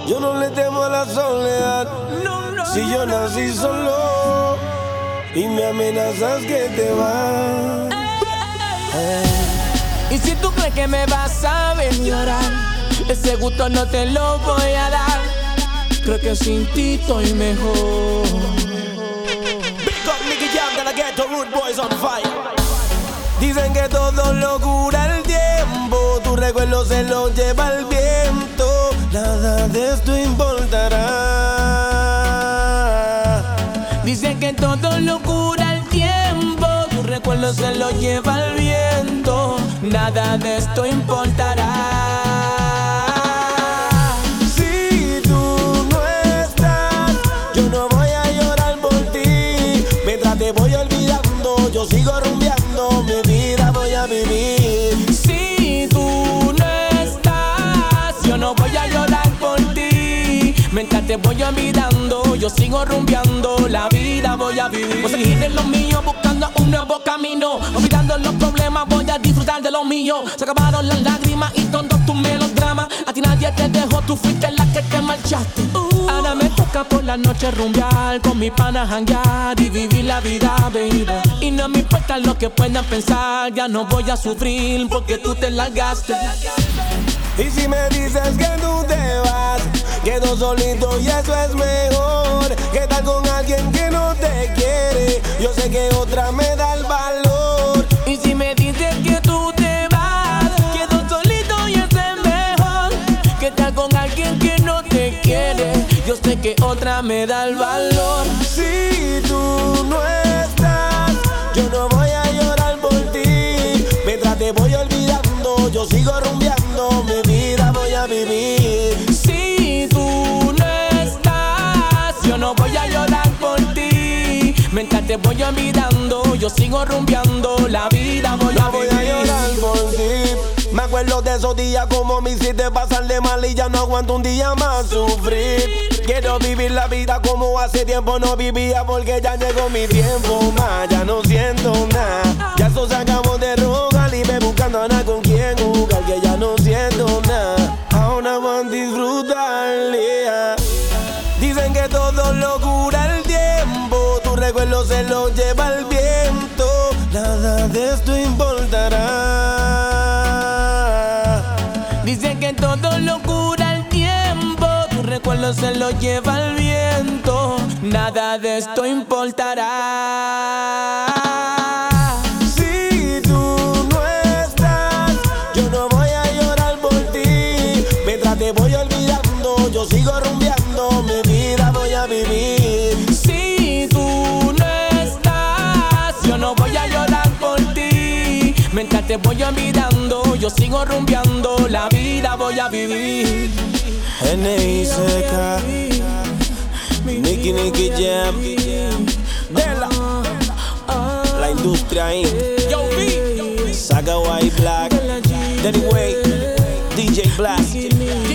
Yo no le temo a la soledad. Si yo nací solo y me amenazas que te vas. Y si tú crees que me vas a ver llorar, ese gusto no te lo voy a dar. Creo que sin ti estoy mejor. Big up Nicky Jam, gonna get the Rude Boys on fire. Dicen que todo lo cura el tiempo, tu recuerdo se lo lleva el viento. Nada de esto importará. Dicen que todo lo cura el tiempo, tu recuerdo se lo lleva el viento. Nada de esto importará. Si tú no estás, yo no voy a llorar por ti. Mientras te voy olvidando, yo sigo rumbeando, mi vida voy a vivir. Si tú no estás, yo no voy a llorar por ti. Mientras te voy olvidando, yo sigo rumbeando, la vida voy a vivir. Voy a seguir en lo mío, buscando un nuevo camino. Olvidando los problemas, voy a disfrutar de lo mío. Se acabaron las lágrimas y todos tus melodramas. A ti nadie te dejó, tú fuiste la que te marchaste. Ahora me toca por la noche rumbear, con mi pana janguear y vivir la vida, baby. Y no me importa lo que puedan pensar, ya no voy a sufrir porque tú te largaste. Y si me dices que tú te vas, quedo solito y eso es mejor. ¿Qué tal con alguien que no te quiere? Yo sé que otra me da el valor. Y si me dices que tú te vas, quedo solito y eso es mejor. ¿Qué tal con alguien que no te quiere? Yo sé que otra me da el valor. Si tú no estás, yo no voy a llorar por ti. Mientras te voy olvidando, yo sigo rumbeando, mi vida voy a vivir. Si tú no estás, yo no voy a llorar por ti. Mientras te voy olvidando, yo sigo rumbeando, la vida voy a vivir. Voy a llorar por ti. Me acuerdo de esos días como me hiciste pasar de mal y ya no aguanto un día más sufrir. Quiero vivir la vida como hace tiempo no vivía, porque ya llegó mi tiempo más. Ya no siento nada, ya eso se acabó de rogar y me buscando a nada con quien jugar, que ya no siento nada. Ahora van a disfrutar, yeah. Dicen que todo lo cura el tiempo, tu recuerdo se lo lleva el viento. Nada de esto importará. Dicen que todo lo cura el tiempo, tu recuerdo se lo lleva el viento. Nada de esto importará. Si tú no estás, yo no voy a llorar por ti. Mientras te voy olvidando, yo sigo rumbeando, mi vida voy a vivir. Si tú no estás, yo no voy a llorar por ti. Mientras te voy olvidando, yo sigo rumbeando, la vida voy a vivir. N.I.C.K. Nicky Jam, Dela, La Industria Inc. Yo vi Saga White Black, Danny Way, DJ Blast.